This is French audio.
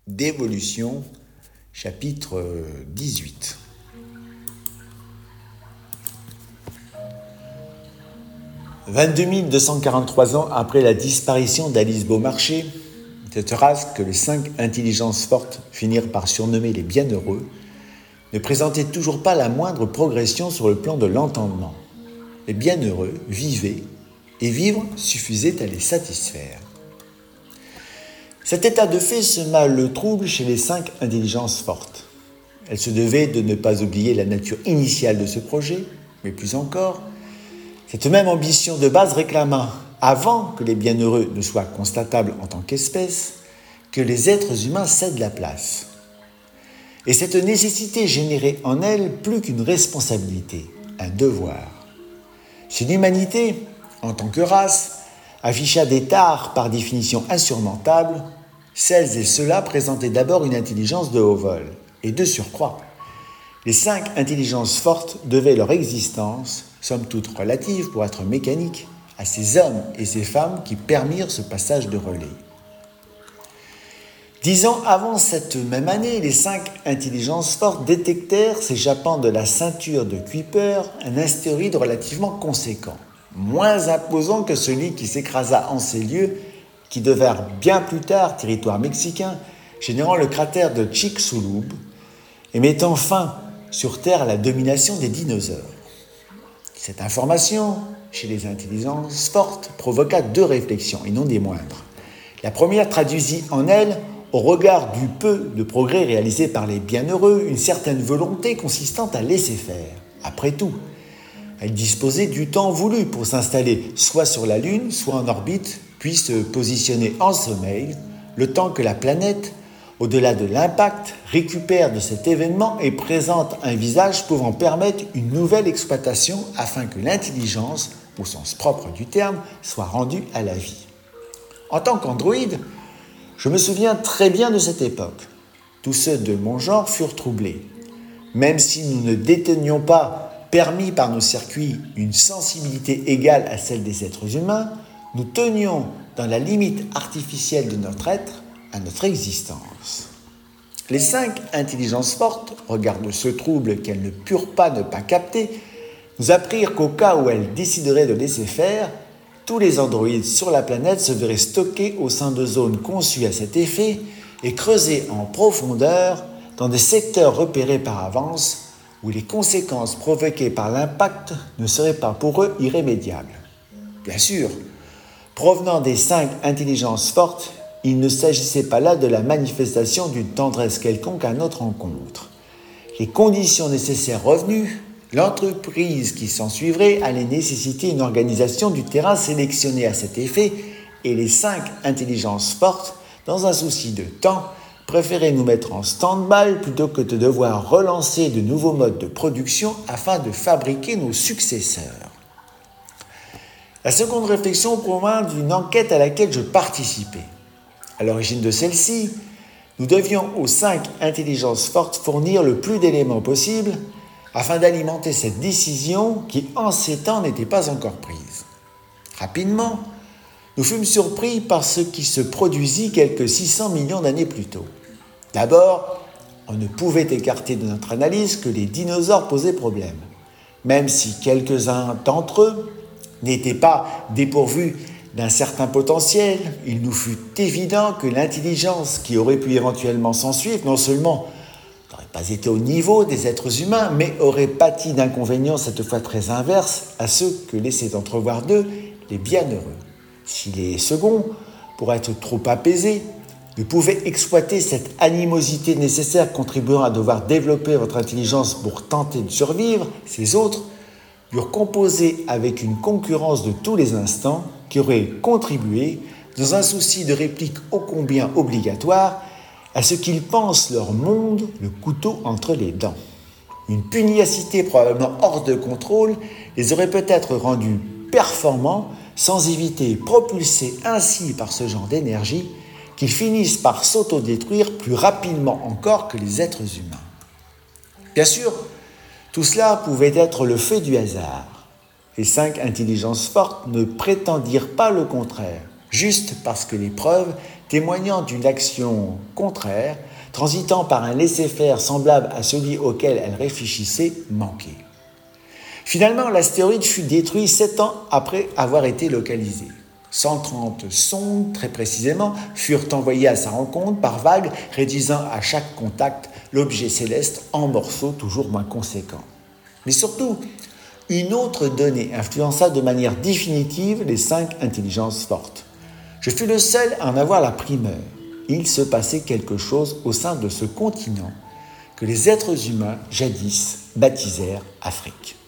d'évolution, chapitre 18. « 22 243 ans après la disparition d'Alice Beaumarchais, cette race que les 5 intelligences fortes finirent par surnommer les bienheureux, ne présentait toujours pas la moindre progression sur le plan de l'entendement. Les bienheureux vivaient, et vivre suffisait à les satisfaire. Cet état de fait sema le trouble chez les 5 intelligences fortes. Elles se devaient de ne pas oublier la nature initiale de ce projet, mais plus encore, cette même ambition de base réclama, avant que les bienheureux ne soient constatables en tant qu'espèce, que les êtres humains cèdent la place. Et cette nécessité générait en elles plus qu'une responsabilité, un devoir. Si l'humanité, en tant que race, afficha des tares par définition insurmontables, celles et ceux-là présentaient d'abord une intelligence de haut vol. Et de surcroît, les 5 intelligences fortes devaient leur existence, somme toute relative pour être mécanique, à ces hommes et ces femmes qui permirent ce passage de relais. 10 ans avant cette même année, les 5 intelligences fortes détectèrent, s'échappant de la ceinture de Kuiper, un astéroïde relativement conséquent, moins imposant que celui qui s'écrasa en ces lieux, qui devinrent bien plus tard territoire mexicain, générant le cratère de Chicxulub et mettant fin sur Terre à la domination des dinosaures. Cette information, chez les intelligences fortes, provoqua 2 réflexions, et non des moindres. La première traduisit en elle, au regard du peu de progrès réalisés par les bienheureux, une certaine volonté consistant à laisser faire. Après tout, elle disposait du temps voulu pour s'installer soit sur la Lune, soit en orbite, puis se positionner en sommeil, le temps que la planète, au-delà de l'impact, récupère de cet événement et présente un visage pouvant permettre une nouvelle exploitation afin que l'intelligence, au sens propre du terme, soit rendue à la vie. En tant qu'androïde, je me souviens très bien de cette époque. Tous ceux de mon genre furent troublés. Même si nous ne détenions pas, permis par nos circuits, une sensibilité égale à celle des êtres humains, nous tenions, dans la limite artificielle de notre être, à notre existence. Les 5 intelligences fortes, regard de ce trouble qu'elles ne purent pas ne pas capter, nous apprirent qu'au cas où elles décideraient de laisser faire, tous les androïdes sur la planète se verraient stockés au sein de zones conçues à cet effet et creusés en profondeur dans des secteurs repérés par avance où les conséquences provoquées par l'impact ne seraient pas pour eux irrémédiables. Bien sûr, provenant des 5 intelligences fortes, il ne s'agissait pas là de la manifestation d'une tendresse quelconque à notre encontre. Les conditions nécessaires revenues, l'entreprise qui s'ensuivrait allait nécessiter une organisation du terrain sélectionnée à cet effet et les 5 intelligences fortes, dans un souci de temps, préféraient nous mettre en stand-by plutôt que de devoir relancer de nouveaux modes de production afin de fabriquer nos successeurs. La seconde réflexion provint d'une enquête à laquelle je participais. À l'origine de celle-ci, nous devions aux 5 intelligences fortes fournir le plus d'éléments possible afin d'alimenter cette décision qui, en ces temps, n'était pas encore prise. Rapidement, nous fûmes surpris par ce qui se produisit quelques 600 millions d'années plus tôt. D'abord, on ne pouvait écarter de notre analyse que les dinosaures posaient problème, même si quelques-uns d'entre eux n'étaient pas dépourvus d'un certain potentiel. Il nous fut évident que l'intelligence qui aurait pu éventuellement s'ensuivre, non seulement n'aurait pas été au niveau des êtres humains, mais aurait pâti d'inconvénients cette fois très inverses à ceux que laissaient entrevoir d'eux les bienheureux. Si les seconds, pour être trop apaisés, ne pouvaient exploiter cette animosité nécessaire contribuant à devoir développer votre intelligence pour tenter de survivre, ces autres durent composer avec une concurrence de tous les instants qui aurait contribué, dans un souci de réplique ô combien obligatoire, à ce qu'ils pensent leur monde le couteau entre les dents. Une pugnacité probablement hors de contrôle les aurait peut-être rendus performants sans éviter, propulsés ainsi par ce genre d'énergie, qu'ils finissent par s'autodétruire plus rapidement encore que les êtres humains. Bien sûr, tout cela pouvait être le fait du hasard. Les 5 intelligences fortes ne prétendirent pas le contraire, juste parce que les preuves témoignant d'une action contraire, transitant par un laisser-faire semblable à celui auquel elle réfléchissait, manquait. Finalement, l'astéroïde fut détruit 7 ans après avoir été localisé. 130 sondes, très précisément, furent envoyées à sa rencontre par vagues, réduisant à chaque contact l'objet céleste en morceaux toujours moins conséquents. Mais surtout, une autre donnée influença de manière définitive les 5 intelligences fortes. Je fus le seul à en avoir la primeur. Il se passait quelque chose au sein de ce continent que les êtres humains, jadis, baptisèrent Afrique.